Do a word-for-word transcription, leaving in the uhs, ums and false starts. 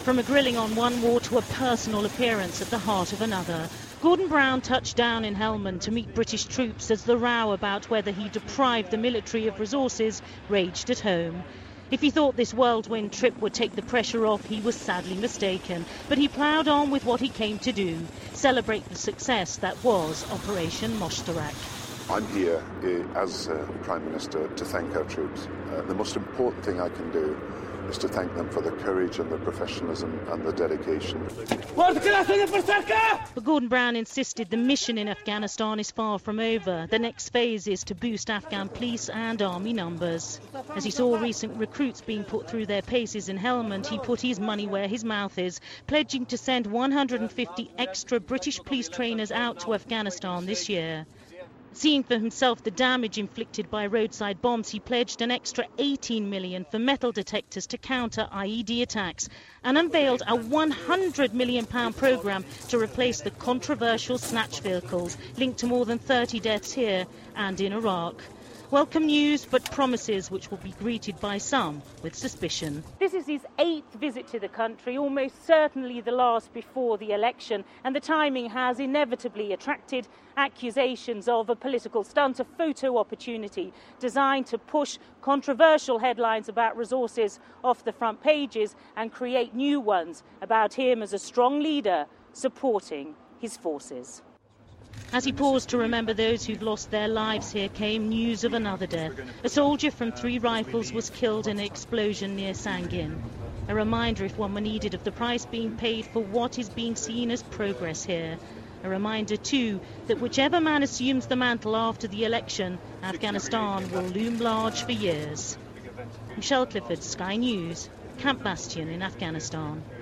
From a grilling on one war to a personal appearance at the heart of another, Gordon Brown touched down in Helmand to meet British troops as the row about whether he deprived the military of resources raged at home. If he thought this whirlwind trip would take the pressure off, he was sadly mistaken. But he ploughed on with what he came to do, celebrate the success that was Operation Moshtarak. I'm here uh, as uh, Prime Minister to thank our troops. Uh, the most important thing I can do is to thank them for the courage and the professionalism and the dedication. But Gordon Brown insisted the mission in Afghanistan is far from over. The next phase is to boost Afghan police and army numbers. As he saw recent recruits being put through their paces in Helmand, he put his money where his mouth is, pledging to send one hundred fifty extra British police trainers out to Afghanistan this year. Seeing for himself the damage inflicted by roadside bombs, he pledged an extra eighteen million pounds for metal detectors to counter I E D attacks and unveiled a one hundred million pounds programme to replace the controversial Snatch vehicles linked to more than thirty deaths here and in Iraq. Welcome news, but promises which will be greeted by some with suspicion. This is his eighth visit to the country, almost certainly the last before the election, and the timing has inevitably attracted accusations of a political stunt, a photo opportunity designed to push controversial headlines about resources off the front pages and create new ones about him as a strong leader supporting his forces. As he paused to remember those who'd lost their lives here came news of another death. A soldier from Three Rifles was killed in an explosion near Sangin. A reminder, if one were needed, of the price being paid for what is being seen as progress here. A reminder, too, that whichever man assumes the mantle after the election, Afghanistan will loom large for years. Michelle Clifford, Sky News, Camp Bastion in Afghanistan.